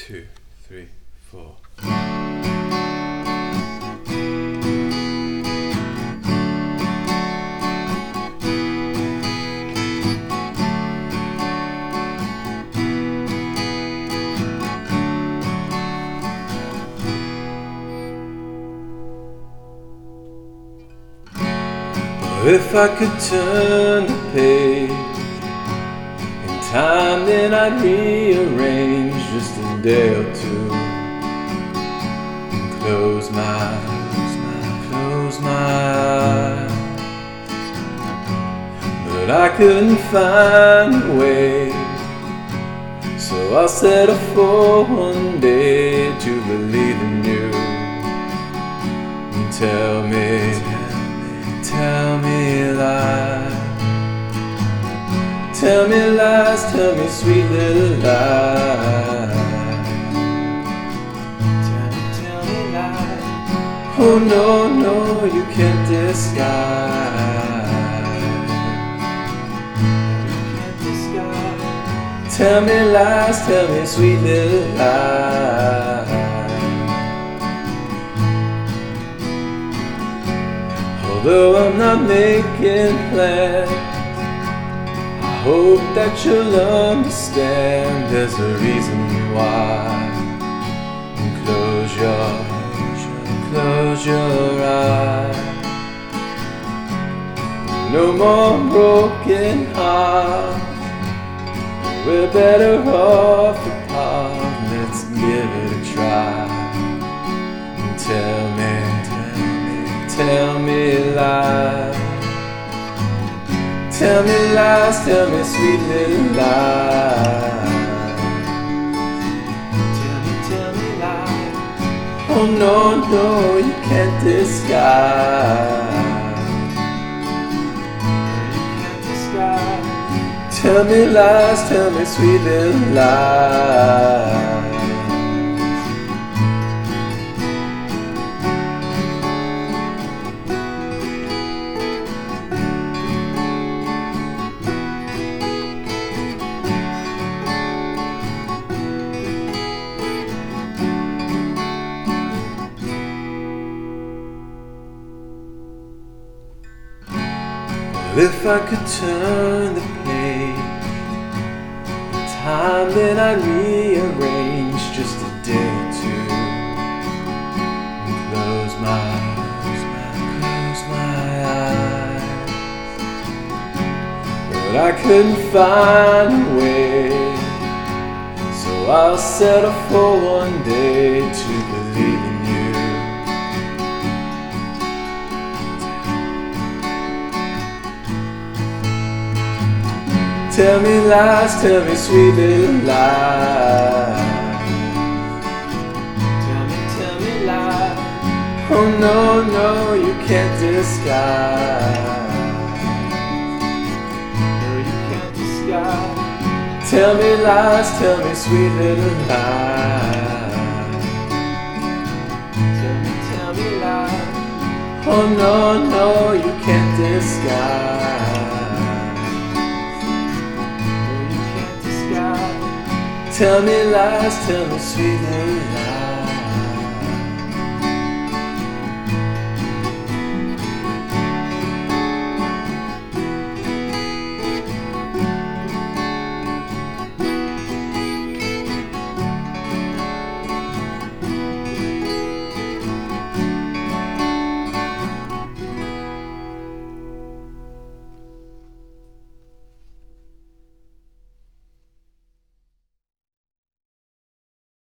2, 3, 4. If I could turn the page in time, then I'd rearrange just a day or two and close my eyes. But I couldn't find a way, so I'll settle for one day to believe in you and tell me lies, tell me sweet little lies. Tell me lies. Oh no, no, you can't disguise. Tell me lies, tell me sweet little lies. Although I'm not making plans, I hope that you'll understand there's a reason why. And close your eyes. No more broken hearts, we're better off apart. Let's give it a try. And tell me lies. Tell me lies, tell me sweet little lies. Tell me lies. Oh no, no, you can't disguise. Tell me lies, tell me sweet little lies. If I could turn the page in time, then I'd rearrange just a day or two and close my eyes. But I couldn't find a way, so I'll settle for one day to believe in you. Tell me lies, tell me sweet little lies. Tell me lies. Oh no, no, you can't disguise. No, you can't disguise. Tell me lies, tell me sweet little lies. Tell me lies. Oh no, no, you can't disguise. Tell me lies, tell me sweet little lies.